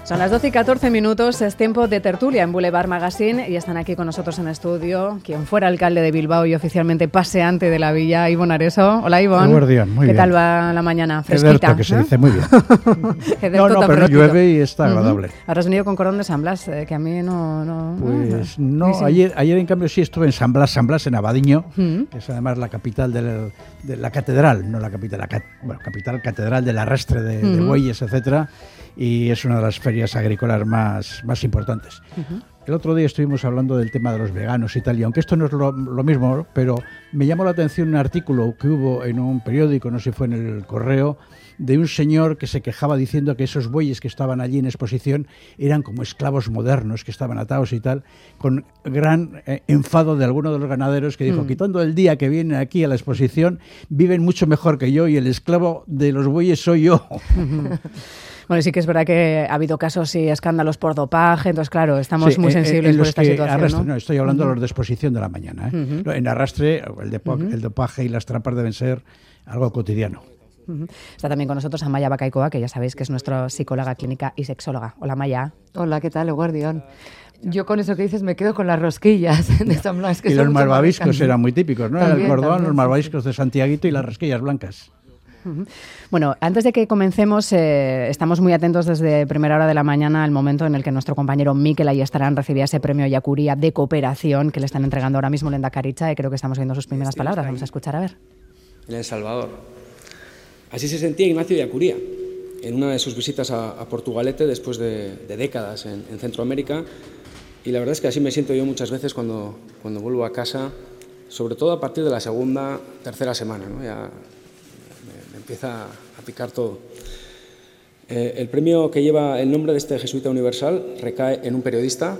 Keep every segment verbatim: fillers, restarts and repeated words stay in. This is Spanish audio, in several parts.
Son las doce y catorce minutos, es tiempo de tertulia en Boulevard Magazine y están aquí con nosotros en estudio quien fuera alcalde de Bilbao y oficialmente paseante de la villa, Ivón Areso. Hola, Ivón. Guardián, muy ¿Qué bien. tal va la mañana? Fresquita. Ederto, que se ¿eh? dice muy bien. no, no, pero no llueve y está agradable. Uh-huh. Ahora has venido con Cordón de San Blas, eh, que a mí no... no pues no, no, ayer, ayer en cambio sí estuve en San Blas, San Blas en Abadiño, uh-huh. que es además la capital de, de la catedral, no la capital, la cat, bueno, capital catedral del arrastre de, uh-huh. de bueyes, etcétera, y es una de las ferias agrícolas más, más importantes. Uh-huh. El otro día estuvimos hablando del tema de los veganos y tal, y aunque esto no es lo, lo mismo, pero me llamó la atención un artículo que hubo en un periódico, no sé si fue en el Correo, de un señor que se quejaba diciendo que esos bueyes que estaban allí en exposición eran como esclavos modernos que estaban atados y tal, con gran eh, enfado de alguno de los ganaderos que dijo, mm. quitando el día que vienen aquí a la exposición, viven mucho mejor que yo y el esclavo de los bueyes soy yo. Bueno, sí que es verdad que ha habido casos y escándalos por dopaje, entonces claro, estamos sí, muy sensibles en por esta situación. Arrastre, ¿no? no, estoy hablando uh-huh. de los de exposición de la mañana. ¿eh? Uh-huh. En arrastre, el, de, uh-huh. el dopaje y las trampas deben ser algo cotidiano. Uh-huh. Está también con nosotros Amaia Bacaicoa, que ya sabéis que es nuestra psicóloga clínica y sexóloga. Hola, Amaia. Hola, ¿qué tal, Guardián? Yo con eso que dices me quedo con las rosquillas de San Blas. Que y son los malvaviscos eran muy típicos, ¿no? También, el cordón, también, los malvaviscos de Santiaguito y las rosquillas blancas. Uh-huh. Bueno, antes de que comencemos, eh, estamos muy atentos desde primera hora de la mañana al momento en el que nuestro compañero Mikel Ayestarán recibía ese premio Yacuría de cooperación que le están entregando ahora mismo Lehendakaritza, y creo que estamos viendo sus primeras este palabras. Vamos a escuchar a ver. En El Salvador. Así se sentía Ignacio Yacuría en una de sus visitas a, a Portugalete después de, de décadas en, en Centroamérica, y la verdad es que así me siento yo muchas veces cuando, cuando vuelvo a casa, sobre todo a partir de la segunda, tercera semana, ¿no? Ya me, me empieza a picar todo. Eh, el premio que lleva el nombre de este jesuita universal recae en un periodista,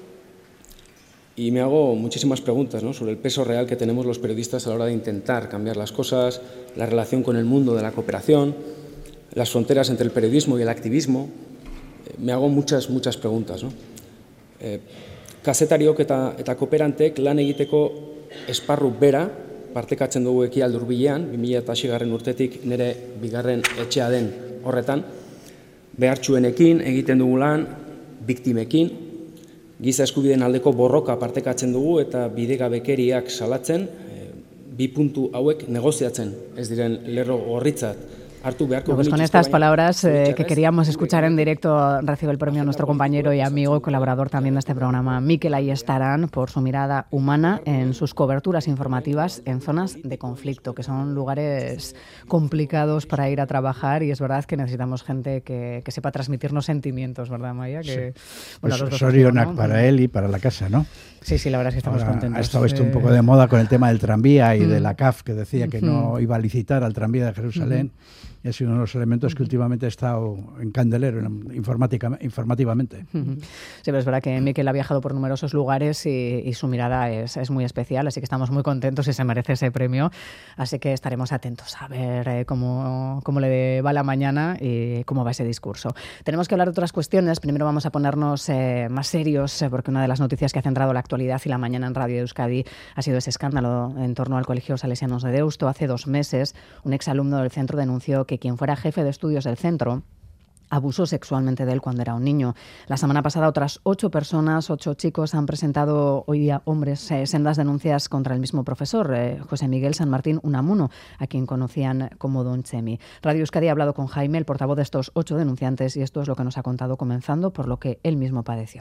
y me hago muchísimas preguntas, ¿no?, sobre el peso real que tenemos los periodistas a la hora de intentar cambiar las cosas, la relación con el mundo de la cooperación, las fronteras entre el periodismo y el activismo. Eh, me hago muchas, muchas preguntas, ¿no? Eh, kazetariok eta, eta kooperantek lan egiteko esparru bera partekatzen dugu Ekialde Hurbilean, bi mila seigarren urtetik nire bigarren etxea den horretan, behartsuenekin egiten dugu lan, biktimekin, giza eskubideen aldeko borroka partekatzen dugu eta bidegabekeriak salatzen, e, bi puntu hauek negoziatzen ez diren lerro gorritzat. Bueno, pues con estas palabras eh, que queríamos escuchar en directo, recibe el premio nuestro compañero y amigo, colaborador también de este programa, Mikel Ayestarán, por su mirada humana en sus coberturas informativas en zonas de conflicto, que son lugares complicados para ir a trabajar, y es verdad que necesitamos gente que, que sepa transmitirnos sentimientos, ¿verdad, Maya? Que, sí. Bueno, pues Sorionak, ¿no?, para él y para la casa, ¿no? Sí, sí, la verdad es que estamos Ahora, contentos. Ha estado esto un poco de moda con el tema del tranvía y mm. de la C A F, que decía que mm. no iba a licitar al tranvía de Jerusalén. Mm. Y ha sido uno de los elementos que últimamente ha estado en candelero informática, informativamente. Sí, pero es verdad que Mikel ha viajado por numerosos lugares y, y su mirada es, es muy especial, así que estamos muy contentos y se merece ese premio. Así que estaremos atentos a ver eh, cómo, cómo le va la mañana y cómo va ese discurso. Tenemos que hablar de otras cuestiones. Primero vamos a ponernos eh, más serios, eh, porque una de las noticias que ha centrado la actualidad y la mañana en Radio de Euskadi ha sido ese escándalo en torno al Colegio Salesianos de Deusto. Hace dos meses, un exalumno del centro denunció que quien fuera jefe de estudios del centro abusó sexualmente de él cuando era un niño. La semana pasada otras ocho personas, ocho chicos, han presentado hoy día hombres eh, sendas denuncias contra el mismo profesor, eh, José Miguel San Martín Unamuno, a quien conocían como Don Chemi. Radio Euskadi ha hablado con Jaime, el portavoz de estos ocho denunciantes, y esto es lo que nos ha contado, comenzando por lo que él mismo padeció.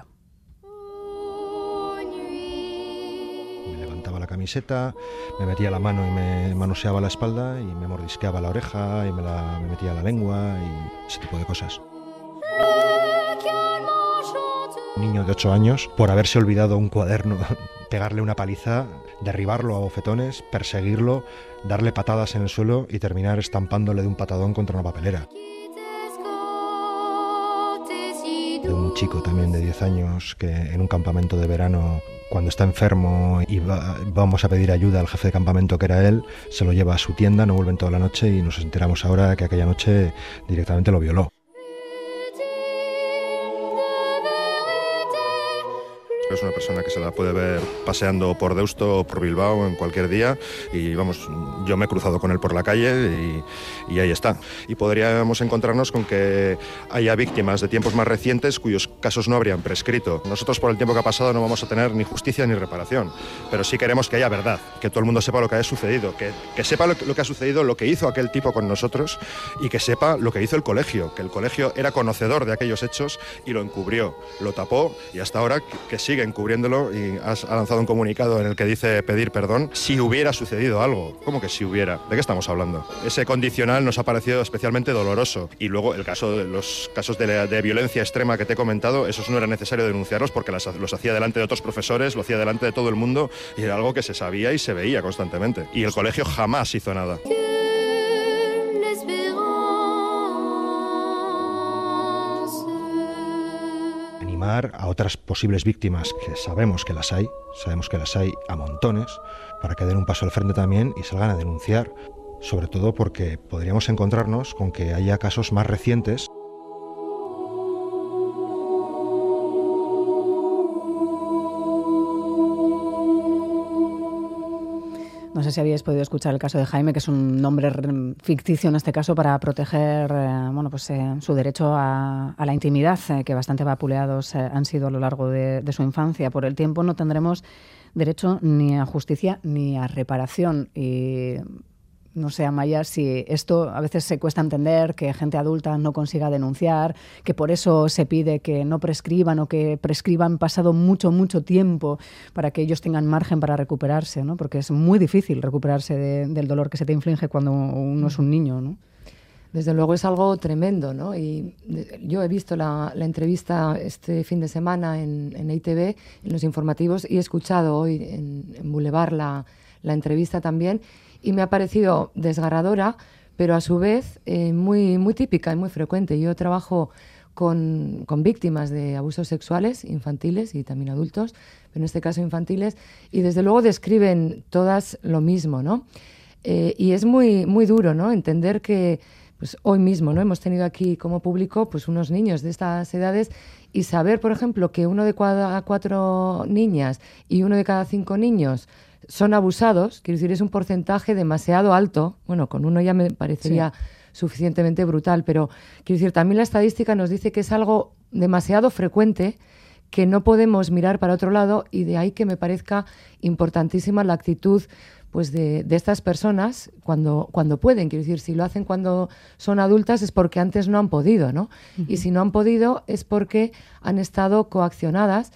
La camiseta, me metía la mano y me manoseaba la espalda y me mordisqueaba la oreja y me, la, me metía la lengua y ese tipo de cosas. Un niño de ocho años, por haberse olvidado un cuaderno, pegarle una paliza, derribarlo a bofetones, perseguirlo, darle patadas en el suelo y terminar estampándole de un patadón contra una papelera. De un chico también de diez años que en un campamento de verano, cuando está enfermo y va, vamos a pedir ayuda al jefe de campamento, que era él, se lo lleva a su tienda, no vuelven toda la noche y nos enteramos ahora que aquella noche directamente lo violó. es una persona que se la puede ver paseando por Deusto o por Bilbao en cualquier día y vamos, yo me he cruzado con él por la calle y, y ahí está. Y podríamos encontrarnos con que haya víctimas de tiempos más recientes cuyos casos no habrían prescrito. Nosotros por el tiempo que ha pasado no vamos a tener ni justicia ni reparación, pero sí queremos que haya verdad, que todo el mundo sepa lo que ha sucedido, que, que sepa lo que, lo que ha sucedido, lo que hizo aquel tipo con nosotros y que sepa lo que hizo el colegio, que el colegio era conocedor de aquellos hechos y lo encubrió, lo tapó y hasta ahora que, que sigue encubriéndolo y has, ha lanzado un comunicado en el que dice pedir perdón si hubiera sucedido algo. ¿Cómo que si hubiera? ¿De qué estamos hablando? Ese condicional nos ha parecido especialmente doloroso y luego el caso de los casos de, la, de violencia extrema que te he comentado, esos no era necesario denunciarlos porque las, los hacía delante de otros profesores, lo hacía delante de todo el mundo y era algo que se sabía y se veía constantemente. Y el colegio jamás hizo nada. Animar a otras posibles víctimas, que sabemos que las hay, sabemos que las hay a montones, para que den un paso al frente también y salgan a denunciar, sobre todo porque podríamos encontrarnos con que haya casos más recientes. No sé si habíais podido escuchar el caso de Jaime, que es un nombre ficticio en este caso para proteger eh, bueno, pues, eh, su derecho a, a la intimidad, eh, que bastante vapuleados eh, han sido a lo largo de, de su infancia. Por el tiempo no tendremos derecho ni a justicia ni a reparación. Y no sé, Amaya, si esto a veces se cuesta entender, que gente adulta no consiga denunciar, que por eso se pide que no prescriban o que prescriban pasado mucho, mucho tiempo para que ellos tengan margen para recuperarse, ¿no? Porque es muy difícil recuperarse de, del dolor que se te inflige cuando uno es un niño, ¿no? Desde luego es algo tremendo, ¿no? Y yo he visto la, la entrevista este fin de semana en, en E I Te Be, en los informativos, y he escuchado hoy en, en Boulevard la, la entrevista también, y me ha parecido desgarradora, pero a su vez eh, muy, muy típica y muy frecuente. Yo trabajo con, con víctimas de abusos sexuales infantiles y también adultos, pero en este caso infantiles, y desde luego describen todas lo mismo, ¿no? Eh, y es muy, muy duro, ¿no? Entender que pues, hoy mismo, ¿no? Hemos tenido aquí como público pues, unos niños de estas edades y saber, por ejemplo, que uno de cada cuatro niñas y uno de cada cinco niños son abusados, quiero decir, es un porcentaje demasiado alto. Bueno, con uno ya me parecería sí. suficientemente brutal, pero quiero decir, también la estadística nos dice que es algo demasiado frecuente, que no podemos mirar para otro lado, y de ahí que me parezca importantísima la actitud pues de, de estas personas cuando, cuando pueden. Quiero decir, si lo hacen cuando son adultas es porque antes no han podido, ¿no? Uh-huh. Y si no han podido es porque han estado coaccionadas.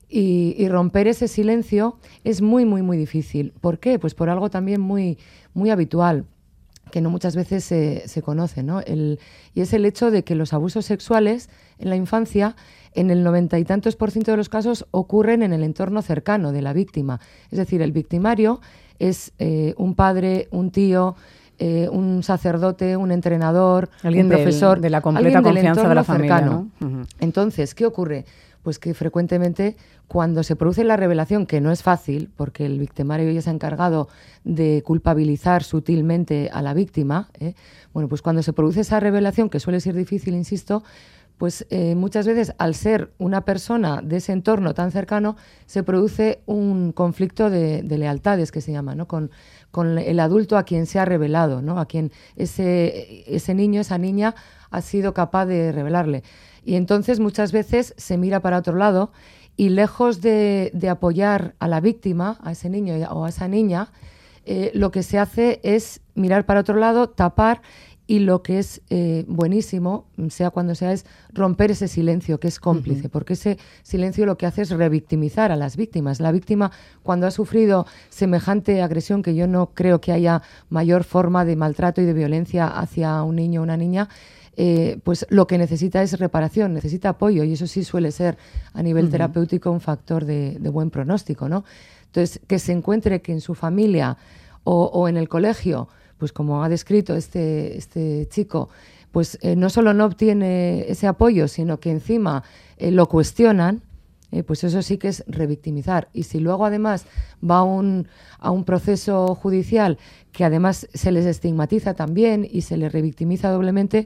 Y, y romper ese silencio es muy, muy, muy difícil. ¿Por qué? Pues por algo también muy, muy habitual, que no muchas veces se, se conoce, ¿no? El, y es el hecho de que los abusos sexuales en la infancia, en el noventa y tantos por ciento de los casos, ocurren en el entorno cercano de la víctima. Es decir, el victimario es eh, un padre, un tío, eh, un sacerdote, un entrenador, alguien un profesor, del, de la completa confianza de la familia, cercano, ¿no? Uh-huh. Entonces, ¿qué ocurre? Pues que frecuentemente cuando se produce la revelación, que no es fácil, porque el victimario ya se ha encargado de culpabilizar sutilmente a la víctima, ¿eh? bueno, pues cuando se produce esa revelación, que suele ser difícil, insisto, pues eh, muchas veces al ser una persona de ese entorno tan cercano, se produce un conflicto de, de lealtades, que se llama, ¿no? Con, con el adulto a quien se ha revelado, ¿no? A quien ese, ese niño, esa niña ha sido capaz de revelarle. Y entonces muchas veces se mira para otro lado y lejos de, de apoyar a la víctima, a ese niño o a esa niña, eh, lo que se hace es mirar para otro lado, tapar, y lo que es eh, buenísimo, sea cuando sea, es romper ese silencio que es cómplice, uh-huh. porque ese silencio lo que hace es revictimizar a las víctimas. La víctima, cuando ha sufrido semejante agresión, que yo no creo que haya mayor forma de maltrato y de violencia hacia un niño o una niña, Eh, pues lo que necesita es reparación, necesita apoyo, y eso sí suele ser a nivel uh-huh. terapéutico un factor de, de buen pronóstico, ¿no? Entonces, que se encuentre que en su familia o, o en el colegio, pues como ha descrito este, este chico, pues eh, no solo no obtiene ese apoyo, sino que encima eh, lo cuestionan, eh, pues eso sí que es revictimizar. Y si luego además va a un, a un proceso judicial que además se les estigmatiza también y se les revictimiza doblemente,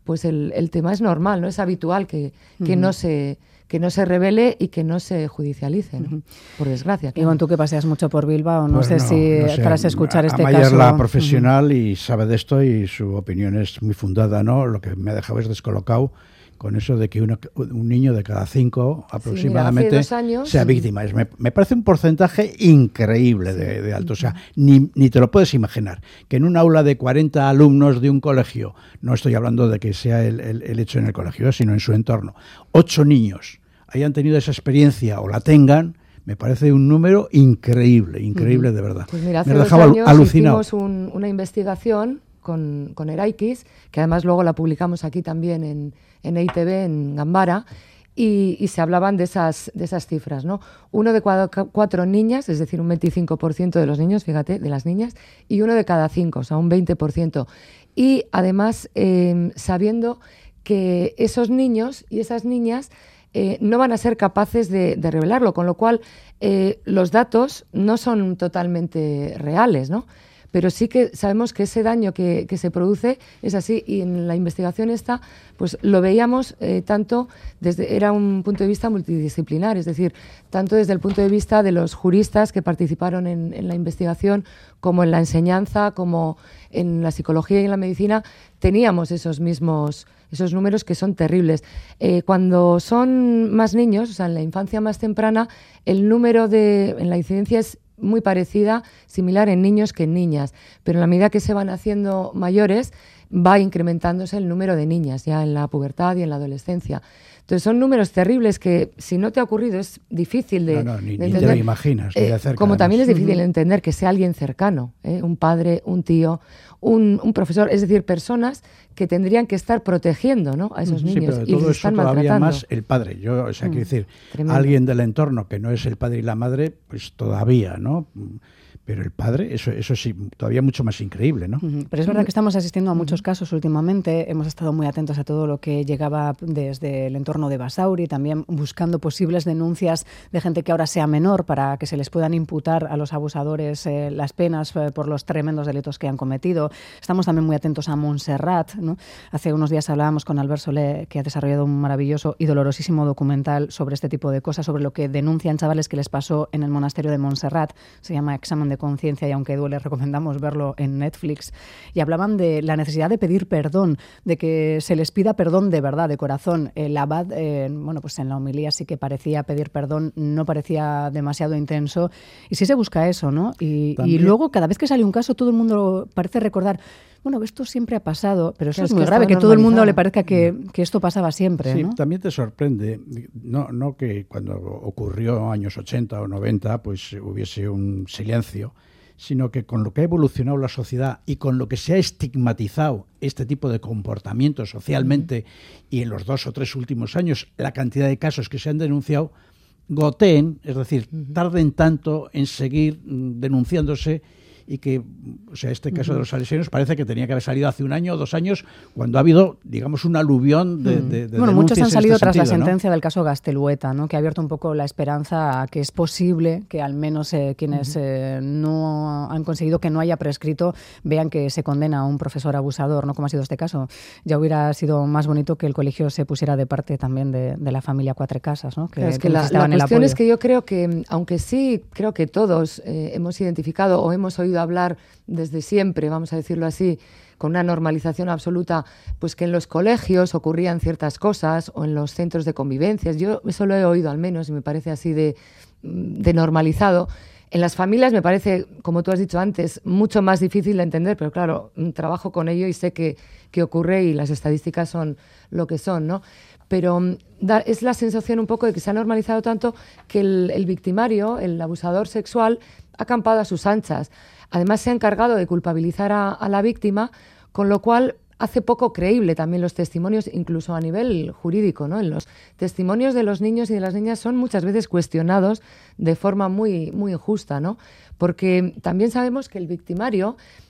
pues el, el tema es normal, ¿no? Es habitual que, que uh-huh. no se... que no se revele y que no se judicialice, ¿no? Uh-huh. Por desgracia. Claro. Iván, tú que paseas mucho por Bilbao, no pues sé no, si no sé. tras escuchar a, este Amaya caso... es la profesional uh-huh. y sabe de esto y su opinión es muy fundada, ¿no? Lo que me ha dejado es descolocado con eso de que una, un niño de cada cinco aproximadamente sí, mira, años, sea víctima. Es, me, me parece un porcentaje increíble sí. de, de alto. O sea, ni, ni te lo puedes imaginar. Que en un aula de cuarenta alumnos de un colegio, no estoy hablando de que sea el, el, el hecho en el colegio, sino en su entorno, ocho niños hayan tenido esa experiencia o la tengan, me parece un número increíble, increíble uh-huh. de verdad. Pues mira, hace me dos dejaba años alucinado. Hicimos un, una investigación con, con Eraikis, que además luego la publicamos aquí también en, en E I Te Be, en Gambara, y, y se hablaban de esas, de esas cifras, ¿no? Uno de cada cuatro niñas, es decir, un veinticinco por ciento de los niños, fíjate, de las niñas, y uno de cada cinco, o sea, un veinte por ciento. Y además, eh, sabiendo que esos niños y esas niñas eh, no van a ser capaces de, de revelarlo, con lo cual eh, los datos no son totalmente reales, ¿no? Pero sí que sabemos que ese daño que, que se produce es así, y en la investigación esta pues lo veíamos eh, tanto desde, era un punto de vista multidisciplinar, es decir, tanto desde el punto de vista de los juristas que participaron en, en la investigación, como en la enseñanza, como en la psicología y en la medicina, teníamos esos mismos esos números que son terribles. Eh, cuando son más niños, o sea, en la infancia más temprana, el número de, en la incidencia es muy parecida, similar en niños que en niñas, pero en la medida que se van haciendo mayores va incrementándose el número de niñas ya en la pubertad y en la adolescencia. Entonces son números terribles que si no te ha ocurrido es difícil de, no, no, ni, de ni entender. te lo imaginas, ni de eh, cerca, como además. también es difícil uh-huh. entender que sea alguien cercano, ¿eh? Un padre, un tío, un, un profesor, es decir, personas que tendrían que estar protegiendo, ¿no? a esos sí, niños pero y todo les eso están todavía maltratando. Más el padre. Yo, o sea, mm, quiero decir, tremendo. Alguien del entorno que no es el padre y la madre, pues todavía, ¿no? Pero el padre, eso, eso sí, todavía mucho más increíble, ¿no? Uh-huh. Pero es verdad que estamos asistiendo a muchos casos últimamente. Hemos estado muy atentos a todo lo que llegaba desde el entorno de Basauri, también buscando posibles denuncias de gente que ahora sea menor para que se les puedan imputar a los abusadores eh, las penas eh, por los tremendos delitos que han cometido. Estamos también muy atentos a Montserrat, ¿no? Hace unos días hablábamos con Albert Solé, que ha desarrollado un maravilloso y dolorosísimo documental sobre este tipo de cosas, sobre lo que denuncian chavales que les pasó en el monasterio de Montserrat. Se llama Examen de Conciencia y aunque duele recomendamos verlo en Netflix, y hablaban de la necesidad de pedir perdón, de que se les pida perdón de verdad, de corazón. El abad, eh, bueno, pues en la homilía sí que parecía pedir perdón, no parecía demasiado intenso, y sí se busca eso, ¿no? Y, y luego cada vez que sale un caso todo el mundo parece recordar, bueno, esto siempre ha pasado, pero eso claro, es muy es que grave, que todo el mundo le parezca que, no. que esto pasaba siempre, sí, ¿no? También te sorprende, no, no que cuando ocurrió años ochenta o noventa pues hubiese un silencio, sino que con lo que ha evolucionado la sociedad y con lo que se ha estigmatizado este tipo de comportamiento socialmente, uh-huh. y en los dos o tres últimos años la cantidad de casos que se han denunciado, goteen, es decir, uh-huh. tarden tanto en seguir denunciándose, y que, o sea, este caso uh-huh. de los salesianos parece que tenía que haber salido hace un año o dos años, cuando ha habido, digamos, un aluvión de, uh-huh. de, de bueno, muchos han salido este tras sentido, la sentencia ¿no? del caso Gaztelueta, ¿no? Que ha abierto un poco la esperanza a que es posible que al menos eh, quienes uh-huh. eh, no han conseguido que no haya prescrito vean que se condena a un profesor abusador, ¿no? Como ha sido este caso. Ya hubiera sido más bonito que el colegio se pusiera de parte también de, de la familia Cuatro Casas, ¿no? Que, claro, es que, que la, la cuestión el es que yo creo que, aunque sí creo que todos eh, hemos identificado o hemos oído hablar desde siempre, vamos a decirlo así, con una normalización absoluta, pues que en los colegios ocurrían ciertas cosas o en los centros de convivencias. Yo eso lo he oído al menos y me parece así de, de normalizado. En las familias me parece, como tú has dicho antes, mucho más difícil de entender, pero claro, trabajo con ello y sé que, que ocurre y las estadísticas son lo que son, ¿no? Pero da, es la sensación un poco de que se ha normalizado tanto que el, el victimario, el abusador sexual, ha acampado a sus anchas. Además, se ha encargado de culpabilizar a, a la víctima, con lo cual hace poco creíble también los testimonios, incluso a nivel jurídico, ¿no? En los testimonios de los niños y de las niñas son muchas veces cuestionados de forma muy, muy injusta, ¿no? Porque también sabemos que el victimario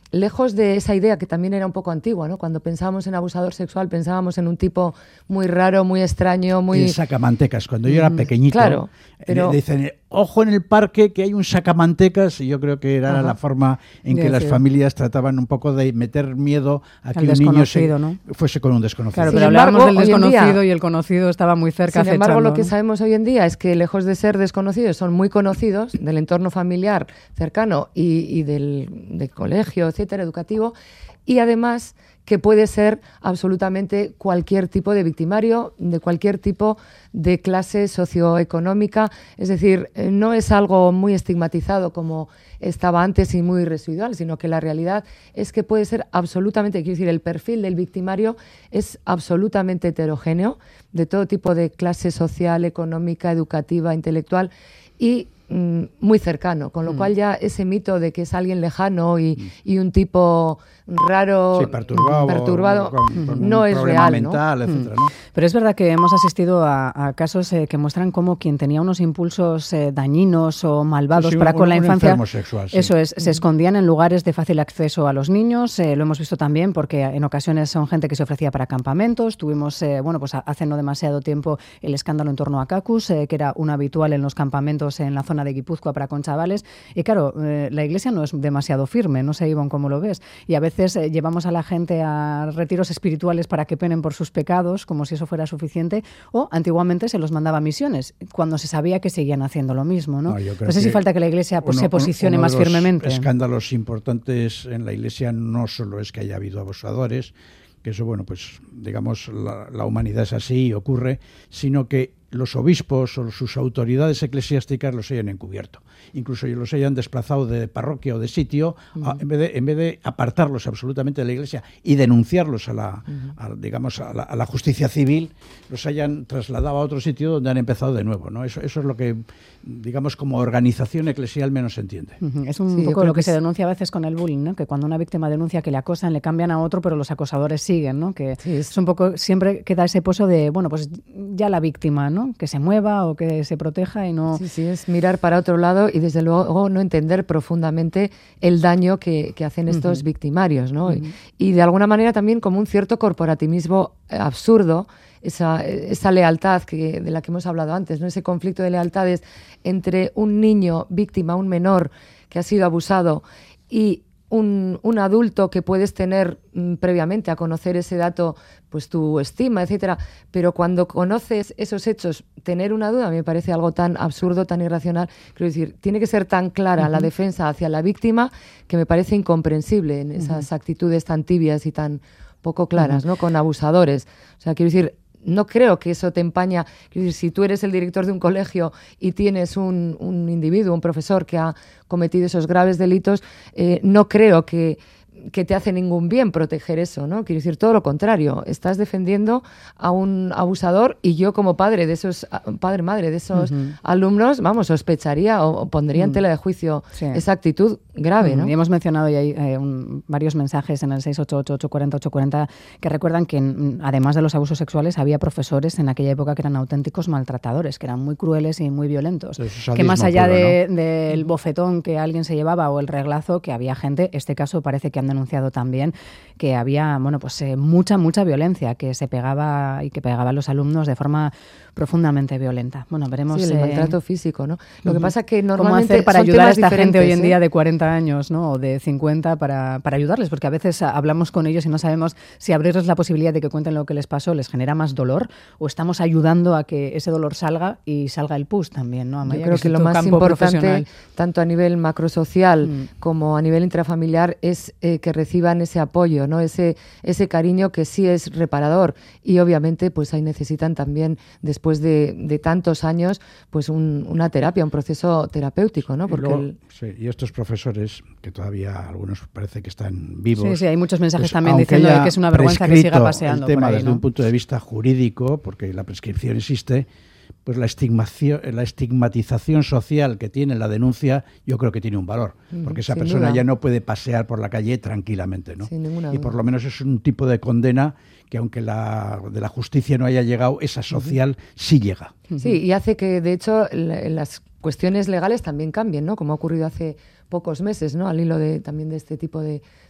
lejos de esa idea que también era un poco antigua, ¿no? Cuando pensábamos en abusador sexual pensábamos en un tipo muy raro, muy extraño, muy... El sacamantecas. Cuando yo era pequeñito, claro, pero... dicen, ojo en el parque que hay un sacamantecas, y yo creo que era Ajá. la forma en que las familias trataban un poco de meter miedo a que un niño se, ¿no? fuese con un desconocido. Claro, pero hablábamos del desconocido y el conocido estaba muy cerca. Sin embargo, lo que sabemos hoy en día es que lejos de ser desconocidos son muy conocidos del entorno familiar cercano y, y del, del colegio, etcétera, educativo, y además que puede ser absolutamente cualquier tipo de victimario, de cualquier tipo de clase socioeconómica. Es decir, no es algo muy estigmatizado como estaba antes y muy residual, sino que la realidad es que puede ser absolutamente, quiero decir, el perfil del victimario es absolutamente heterogéneo, de todo tipo de clase social, económica, educativa, intelectual, y mm, muy cercano, con lo mm. cual ya ese mito de que es alguien lejano y, mm. y un tipo raro, sí, perturbado, perturbado con, con no es real, mental, ¿no? etcétera, ¿no? Pero es verdad que hemos asistido a, a casos eh, que muestran cómo quien tenía unos impulsos eh, dañinos o malvados sí, para un, con la un infancia, sexual, sí. eso es, se escondían en lugares de fácil acceso a los niños. Eh, lo hemos visto también porque en ocasiones son gente que se ofrecía para campamentos. Tuvimos, eh, bueno, pues hace no demasiado tiempo el escándalo en torno a Cacus, eh, que era un habitual en los campamentos en la zona de Guipúzcoa para con chavales. Y claro, eh, la Iglesia no es demasiado firme, no sé, Ivonne, cómo lo ves. Y a veces eh, llevamos a la gente a retiros espirituales para que penen por sus pecados, como si eso fuera suficiente, o antiguamente se los mandaba a misiones, cuando se sabía que seguían haciendo lo mismo, ¿no? No, no sé si falta que la Iglesia pues, uno, se posicione uno más de los firmemente. Escándalos importantes en la Iglesia no solo es que haya habido abusadores, que eso, bueno, pues digamos, la, la humanidad es así y ocurre, sino que los obispos o sus autoridades eclesiásticas los hayan encubierto. Incluso los hayan desplazado de parroquia o de sitio, uh-huh. a, en, vez de, en vez de apartarlos absolutamente de la Iglesia y denunciarlos a la, uh-huh. a, digamos, a la, a la justicia civil, los hayan trasladado a otro sitio donde han empezado de nuevo, ¿no? Eso, eso es lo que, digamos, como organización eclesial menos se entiende. Uh-huh. Es un sí, poco lo que, que se denuncia a veces con el bullying, ¿no? Que cuando una víctima denuncia que le acosan, le cambian a otro, pero los acosadores siguen, ¿no? Que sí, es... es un poco, siempre queda ese pozo de, bueno, pues ya la víctima, ¿no? Que se mueva o que se proteja y no... Sí, sí, es mirar para otro lado y desde luego no entender profundamente el daño que, que hacen estos uh-huh. victimarios, ¿no? Uh-huh. y, y de alguna manera también como un cierto corporativismo absurdo, esa, esa lealtad que, de la que hemos hablado antes, ¿no? Ese conflicto de lealtades entre un niño víctima, un menor que ha sido abusado y Un, un adulto que puedes tener mm, previamente a conocer ese dato, pues tu estima, etcétera, pero cuando conoces esos hechos, tener una duda me parece algo tan absurdo, tan irracional. Quiero decir, tiene que ser tan clara uh-huh. la defensa hacia la víctima que me parece incomprensible en esas uh-huh. actitudes tan tibias y tan poco claras, uh-huh. ¿no? Con abusadores. O sea, quiero decir, no creo que eso te empaña. Quiero decir, si tú eres el director de un colegio y tienes un, un individuo, un profesor que ha cometido esos graves delitos, eh, no creo que, que te hace ningún bien proteger eso, ¿no? Quiero decir, todo lo contrario. Estás defendiendo a un abusador y yo como padre de esos, padre, madre de esos uh-huh. alumnos, vamos, sospecharía o, o pondría uh-huh. en tela de juicio sí. esa actitud grave, uh-huh. ¿no? Y hemos mencionado ya eh, un, varios mensajes en el seis ocho ocho, ocho cuatro cero, ocho cuatro cero que recuerdan que en, además de los abusos sexuales había profesores en aquella época que eran auténticos maltratadores, que eran muy crueles y muy violentos. Que más allá puro, de, ¿no? del bofetón que alguien se llevaba o el reglazo, que había gente, este caso parece que han denunciado también que había, bueno, pues eh, mucha, mucha violencia, que se pegaba y que pegaba a los alumnos de forma profundamente violenta. Bueno, veremos... Sí, el eh, maltrato físico, ¿no? Lo uh-huh. que pasa es que normalmente ¿cómo hacer para son ayudar a esta gente hoy en ¿eh? día de cuarenta años, ¿no? O de cincuenta para, para ayudarles? Porque a veces hablamos con ellos y no sabemos si abrirles la posibilidad de que cuenten lo que les pasó les genera más dolor o estamos ayudando a que ese dolor salga y salga el pus también, ¿no? Amaya, yo creo que, que lo más importante, tanto a nivel macrosocial mm. como a nivel intrafamiliar, es eh, que reciban ese apoyo, ¿no? Ese, ese cariño que sí es reparador. Y obviamente pues ahí necesitan también, después de, de tantos años, pues un, una terapia, un proceso terapéutico, ¿no? Porque y, luego, el... sí, y estos profesores, que todavía algunos parece que están vivos... Sí, sí, hay muchos mensajes pues, también diciendo que es una vergüenza que siga paseando el tema por ahí, desde ¿no? un punto de vista jurídico, porque la prescripción existe, pues la, estigmación, la estigmatización social que tiene la denuncia, yo creo que tiene un valor, porque esa Sin persona duda. ya no puede pasear por la calle tranquilamente, ¿no? Sin ninguna Y duda. por lo menos es un tipo de condena que, aunque la de la justicia no haya llegado, esa social sí llega. Sí, y hace que, de hecho, la, las cuestiones legales también cambien, ¿no? Como ha ocurrido hace pocos meses, ¿no? Al hilo de, también de este tipo de,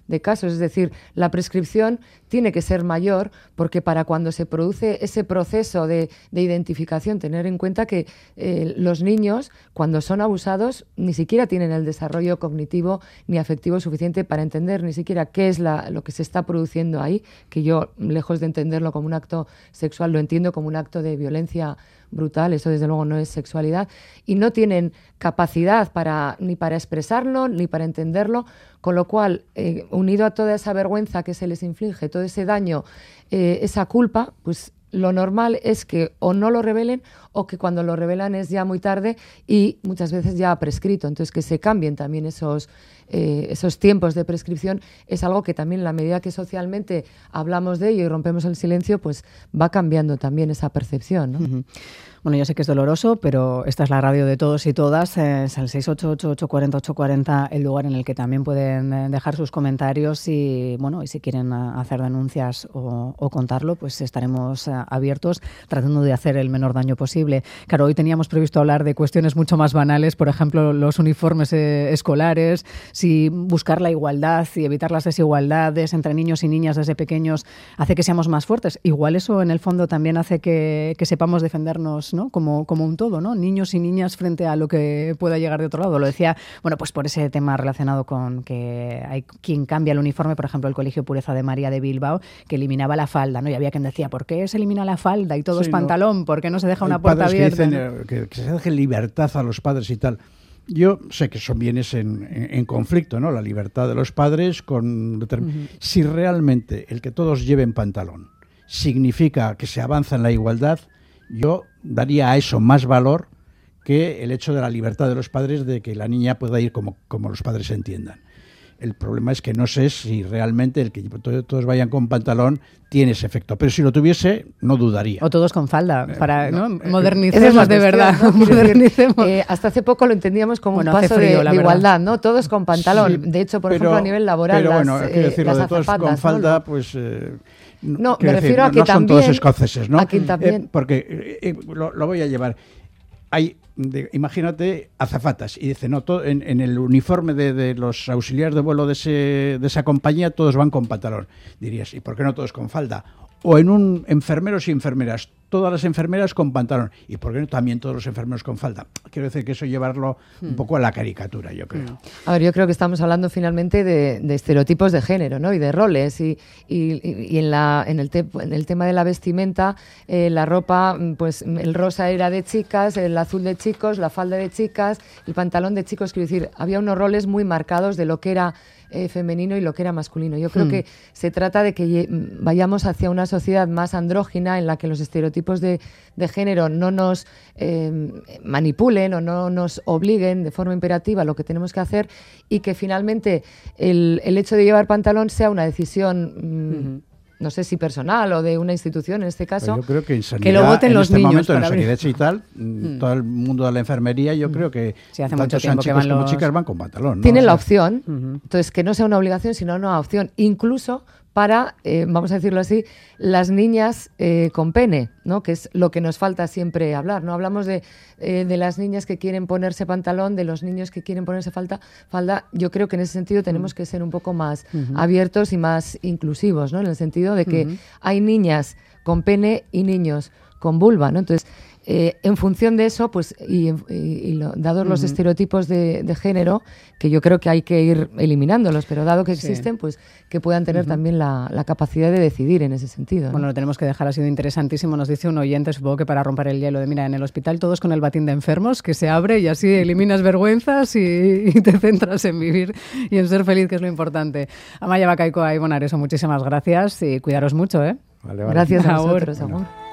de casos. Es decir, la prescripción tiene que ser mayor porque para cuando se produce ese proceso de, de identificación, tener en cuenta que eh, los niños, cuando son abusados, ni siquiera tienen el desarrollo cognitivo ni afectivo suficiente para entender ni siquiera qué es la, lo que se está produciendo ahí, que yo, lejos de entenderlo como un acto sexual, lo entiendo como un acto de violencia brutal. Eso desde luego no es sexualidad, y no tienen capacidad para, ni para expresarlo ni para entenderlo, con lo cual, eh, unido a toda esa vergüenza que se les inflige, todo ese daño, eh, esa culpa, pues lo normal es que o no lo revelen o que cuando lo revelan es ya muy tarde y muchas veces ya prescrito. Entonces, que se cambien también esos, eh, esos tiempos de prescripción es algo que también, en la medida que socialmente hablamos de ello y rompemos el silencio, pues va cambiando también esa percepción, ¿no? Uh-huh. Bueno, yo sé que es doloroso, pero esta es la radio de todos y todas. Es el seis ocho ocho, ocho cuatro cero, ocho cuatro cero el lugar en el que también pueden dejar sus comentarios y, bueno, y si quieren hacer denuncias o, o contarlo, pues estaremos abiertos tratando de hacer el menor daño posible. Claro, hoy teníamos previsto hablar de cuestiones mucho más banales, por ejemplo, los uniformes eh, escolares, si buscar la igualdad y evitar las desigualdades entre niños y niñas desde pequeños hace que seamos más fuertes. Igual eso en el fondo también hace que, que sepamos defendernos, ¿no? Como, como un todo, ¿no? Niños y niñas frente a lo que pueda llegar de otro lado. Lo decía, bueno, pues por ese tema relacionado con que hay quien cambia el uniforme, por ejemplo, el Colegio Pureza de María de Bilbao, que eliminaba la falda, ¿no? Y había quien decía, ¿por qué se elimina la falda y todo sí, es pantalón? No. ¿Por qué no se deja una puerta abierta? Que, dicen, ¿no? que, que se deje libertad a los padres y tal. Yo sé que son bienes en, en, en conflicto, ¿no? La libertad de los padres con... Uh-huh. Si realmente el que todos lleven pantalón significa que se avanza en la igualdad, yo daría a eso más valor que el hecho de la libertad de los padres de que la niña pueda ir como, como los padres entiendan. El problema es que no sé si realmente el que todos vayan con pantalón tiene ese efecto, pero si lo tuviese, no dudaría. O todos con falda, para no, ¿no? Modernicemos es de verdad. ¿No? Modernicemos. Eh, hasta hace poco lo entendíamos como bueno, un paso frío, de, de igualdad, ¿no? Todos con pantalón. Sí, de hecho, por pero, ejemplo, a nivel laboral, pero bueno, las, quiero decir, eh, lo de todos con falda, ¿no? pues... Eh, no, me refiero decir, a que no también... son todos escoceses, ¿no? A quien también... Eh, porque eh, lo, lo voy a llevar... Hay, de, imagínate, azafatas, y dice, no, todo, en, en el uniforme de, de los auxiliares de vuelo de, ese, de esa compañía todos van con pantalón. Dirías, ¿y por qué no todos con falda? O en un enfermeros y enfermeras, todas las enfermeras con pantalón. ¿Y por qué no también todos los enfermeros con falda? Quiero decir que eso llevarlo un poco a la caricatura, yo creo. A ver, yo creo que estamos hablando finalmente de, de estereotipos de género, ¿no? Y de roles. Y, y, y en, la, en, el te, en el tema de la vestimenta, eh, la ropa, pues el rosa era de chicas, el azul de chicos, la falda de chicas, el pantalón de chicos. Quiero decir, había unos roles muy marcados de lo que era Eh, femenino y lo que era masculino. Yo creo hmm. que se trata de que vayamos hacia una sociedad más andrógina en la que los estereotipos de, de género no nos eh, manipulen o no nos obliguen de forma imperativa a lo que tenemos que hacer y que finalmente el, el hecho de llevar pantalón sea una decisión mmm, hmm. no sé si personal o de una institución en este caso. Pues yo creo que en sanidad, que lo voten en los este niños momento en para sanidad y tal, mm. todo el mundo de la enfermería, yo mm. creo que sí, hace tanto mucho sean tiempo chicos que van como los... chicas van con pantalón, ¿no? Tienen o sea, la opción, uh-huh. entonces que no sea una obligación, sino una opción, incluso para, eh, vamos a decirlo así, las niñas eh, con pene, ¿no? Que es lo que nos falta siempre hablar. No hablamos de, eh, de las niñas que quieren ponerse pantalón, de los niños que quieren ponerse falda, falda. Yo creo que en ese sentido tenemos que ser un poco más uh-huh. abiertos y más inclusivos, ¿no? En el sentido de que uh-huh. hay niñas con pene y niños con vulva, ¿no? Entonces, Eh, en función de eso, pues y, y, y lo, dados uh-huh. los estereotipos de, de género, que yo creo que hay que ir eliminándolos, pero dado que existen, sí. pues que puedan tener uh-huh. también la, la capacidad de decidir en ese sentido, ¿no? Bueno, lo tenemos que dejar, ha sido interesantísimo. Nos dice un oyente, supongo que para romper el hielo, de mira, en el hospital todos con el batín de enfermos, que se abre y así eliminas vergüenzas y, y te centras en vivir y en ser feliz, que es lo importante. Amaia Bakaiko y Bonareso, muchísimas gracias y cuidaros mucho, ¿eh? Vale, vale. Gracias a vosotros, amor.